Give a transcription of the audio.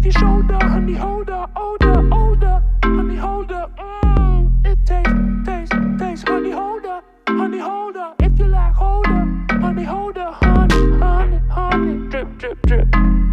your shoulder, honey holder, older, older, honey holder. It tastes, honey holder, honey holder. If you like holder, honey holder, honey, honey, honey, drip, drip, drip.